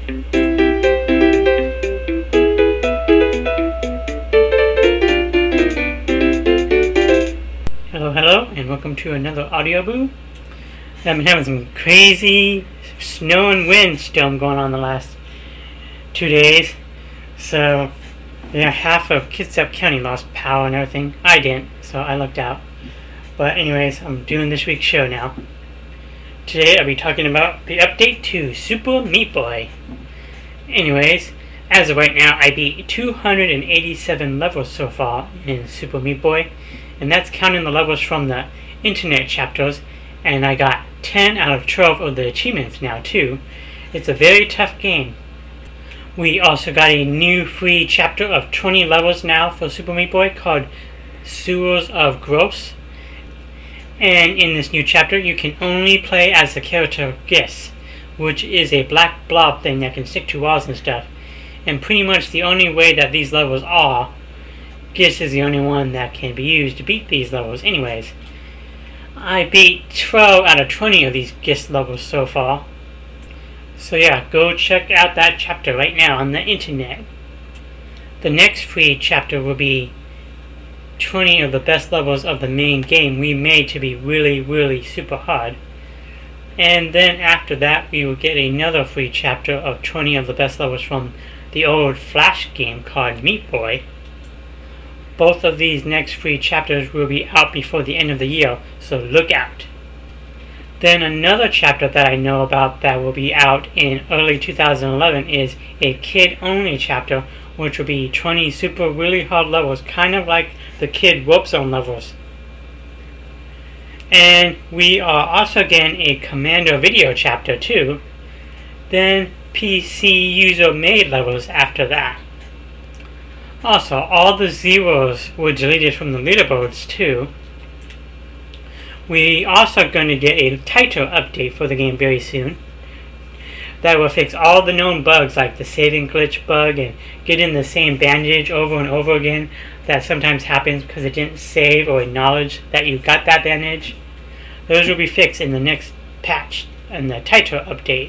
Hello, and welcome to another audio boo. I've been having some crazy snow and wind storm going on the last 2 days. So, yeah, half of Kitsap County lost power and everything. I didn't, so I lucked out. But anyways, I'm doing this week's show now. Today I'll be talking about the update to Super Meat Boy. Anyways, as of right now, I beat 287 levels so far in Super Meat Boy. And that's counting the levels from the internet chapters, and I got 10 out of 12 of the achievements now too. It's a very tough game. We also got a new free chapter of 20 levels now for Super Meat Boy called Sewers of Gross. And in this new chapter you can only play as the character Giss, which is a black blob thing that can stick to walls and stuff. And pretty much the only way that these levels are, Giss is the only one that can be used to beat these levels anyways. I beat 12 out of 20 of these Giss levels so far. So yeah, go check out that chapter right now on the internet. The next free chapter will be 20 of the best levels of the main game we made to be really super hard. And then after that we will get another free chapter of 20 of the best levels from the old Flash game called Meat Boy. Both of these next free chapters will be out before the end of the year, so look out. Then another chapter that I know about that will be out in early 2011 is a kid-only chapter, which will be 20 super really hard levels, kind of like the Kid Warp Zone levels. And we are also getting a Commando video chapter too. Then PC user made levels after that. Also, all the zeros were deleted from the leaderboards too. We also going to get a title update for the game very soon that will fix all the known bugs like the saving glitch bug and getting the same bandage over and over again that sometimes happens because it didn't save or acknowledge that you got that bandage. Those will be fixed in the next patch and the title update.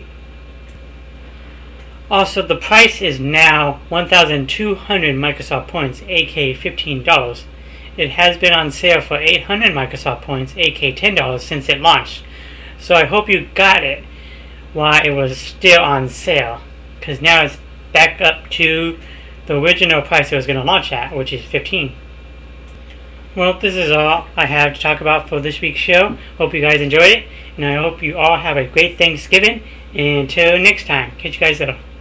Also, the price is now 1,200 Microsoft points, aka $15. It has been on sale for 800 Microsoft points, aka $10 since it launched. So I hope you got it while it was still on sale, because now it's back up to the original price it was going to launch at, which is $15. Well, this is all I have to talk about for this week's show. Hope you guys enjoyed it, and I hope you all have a great Thanksgiving. And until next time, catch you guys later.